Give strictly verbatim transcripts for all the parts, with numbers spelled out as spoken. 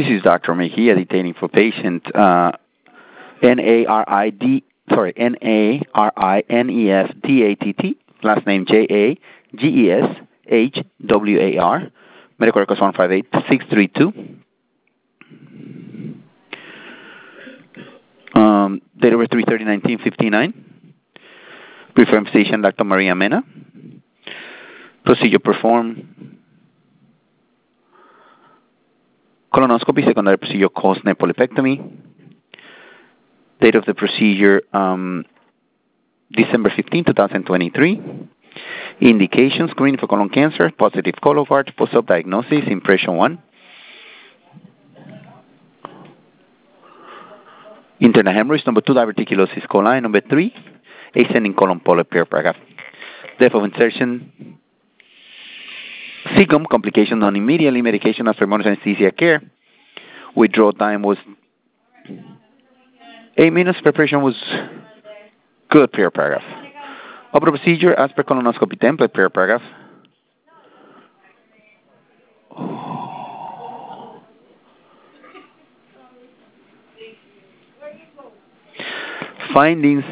This is Doctor Mejia detailing for patient uh, N A R I D, sorry, N A R I N E F D A T T, last name J A G E S H W A R, medical records one five eight six three two. Um, date of birth three thirty nineteen fifty-nine. Preferred physician Doctor Maria Mena. Procedure performed. Colonoscopy, secondary procedure caused nephrolepectomy. Date of the procedure, um, December fifteenth, twenty twenty-three. Indications, screening for colon cancer, positive Cologuard, post-op diagnosis, impression one. Internal hemorrhage, number two, diverticulosis coli, number three, ascending colon polyp, paragraph. Depth of insertion, cecum, complication non immediately, medication as per anesthesia care. Withdrawal time was eight minutes, preparation was good, per paragraph. Upper procedure as per colonoscopy template, per paragraph. Findings.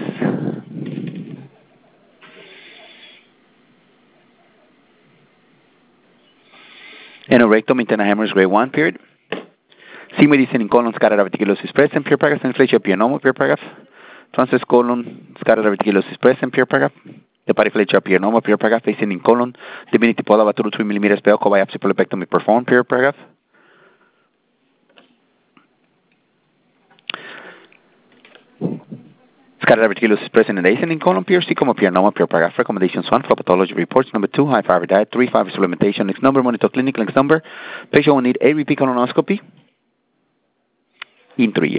Anorectum, internal hemorrhage, grade one, period. C-medicine in colon, scatter diverticulosis present, per paragraph. Inflation pianoma, per paragraph. Transverse colon, scatter diverticulosis present, per paragraph. Hepatic pianoma, per paragraph. Facing in colon, divinity poda about two to three millimeters, pelco biopsy polypectomy performed, per paragraph. Scatter diverticulosis present in the ascending colon, P R C, como pianoma, per paragraph. Recommendations one, flow pathology reports. Number two, high fiber diet. Three, fiber supplementation. Next number, monitor clinic. Next number, patient will need a repeat colonoscopy in three years.